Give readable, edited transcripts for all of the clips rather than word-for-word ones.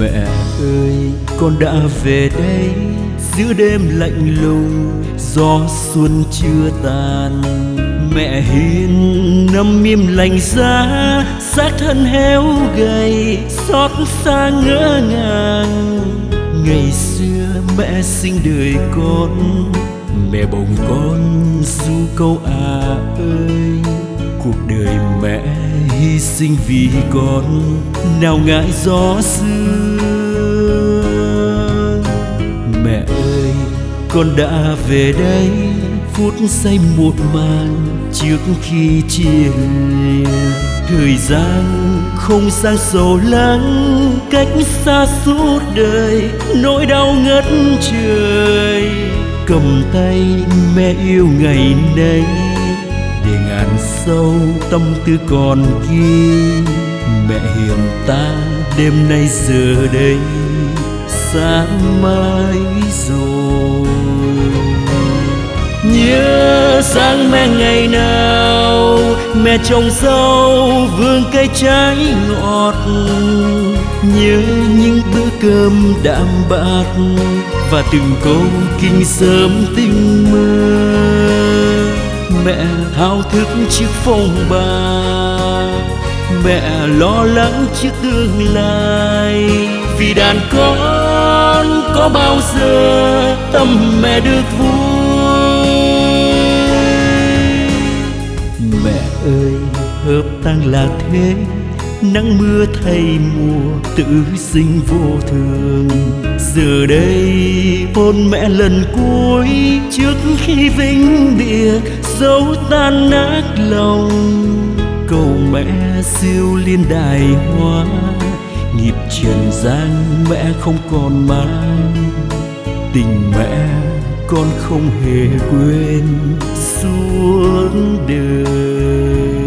Mẹ ơi, con đã về đây giữa đêm lạnh lùng, gió xuân chưa tàn. Mẹ hiền nằm im lạnh giá, xác thân héo gầy, xót xa ngỡ ngàng. Ngày xưa mẹ sinh đời con, mẹ bồng con ru câu à ơi. Cuộc đời mẹ hy sinh vì con, nào ngại gió sương. Mẹ ơi, con đã về đây phút giây một màn trước khi chia lìa. Thời gian không gian sầu lắng, cách xa suốt đời, nỗi đau ngất trời. Cầm tay mẹ yêu ngày nay, để ngàn sâu tâm tư còn ghi. Mẹ hiền ta đêm nay giờ đây, sáng mai rồi. Nhớ sáng mẹ ngày nào, mẹ trồng rau vườn cây trái ngọt. Nhớ những bữa cơm đạm bạc và từng câu kinh sớm tinh mơ. Mẹ thao thức trước phong ba, mẹ lo lắng trước tương lai. Vì đàn con có bao giờ tâm mẹ được vui. Mẹ ơi, hợp tang là thế, nắng mưa thay mùa, tự sinh vô thường. Giờ đây hôn mẹ lần cuối trước khi vĩnh biệt, dấu tan nát lòng. Cầu mẹ siêu liên đài hoa, nghiệp trần gian mẹ không còn mang. Tình mẹ con không hề quên suốt đời.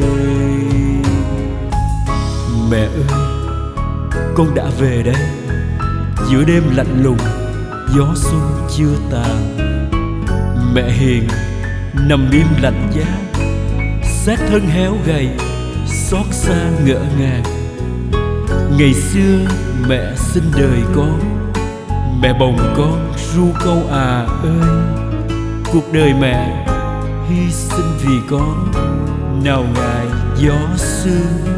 Mẹ ơi, con đã về đây giữa đêm lạnh lùng, gió xuân chưa tàn. Mẹ hiền nằm im lạnh giá, xác thân héo gầy, xót xa ngỡ ngàng. Ngày xưa mẹ sinh đời con, mẹ bồng con ru câu à ơi. Cuộc đời mẹ hy sinh vì con, nào ngại gió sương.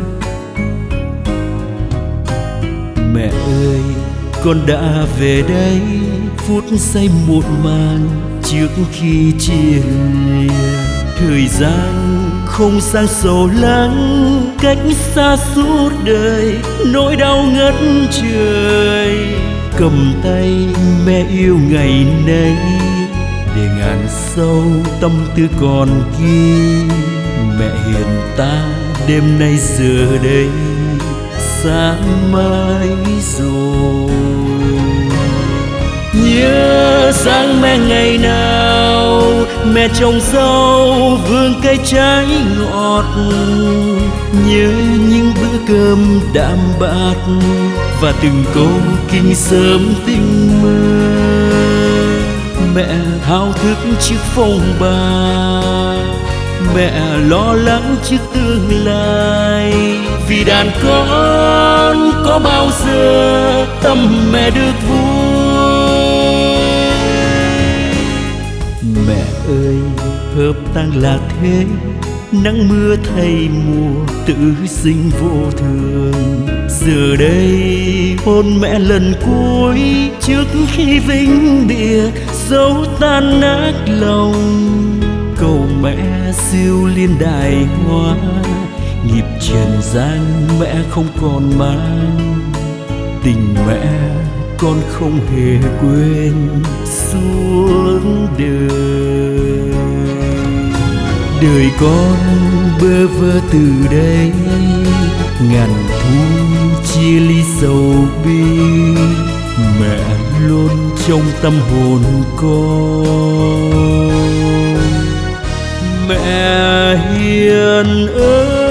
Mẹ ơi, con đã về đây phút giây một màn trước khi chia lìa. Thời gian không gian sầu lắng, cách xa suốt đời, nỗi đau ngất trời. Cầm tay mẹ yêu ngày nay, để ngàn sâu tâm tư còn ghi. Mẹ hiền ta đêm nay giờ đây, sáng mai rồi. Nhớ sáng mẹ ngày nào, mẹ trồng rau vườn cây trái ngọt. Nhớ những bữa cơm đạm bạc và từng câu kinh sớm tinh mơ. Mẹ thao thức trước phong ba, mẹ lo lắng trước tương lai. Vì đàn con có bao giờ tâm mẹ được vui. Mẹ ơi, hợp tang là thế, nắng mưa thay mùa, tự sinh vô thường. Giờ đây hôn mẹ lần cuối trước khi vĩnh biệt, dấu tan nát lòng. Cầu mẹ siêu liên đài hoa, nghiệp trần gian mẹ không còn mang. Tình mẹ con không hề quên suốt đời. Đời con bơ vơ từ đây, ngàn thu chia ly sầu bi. Mẹ luôn trong tâm hồn con. Mẹ hiền ơi,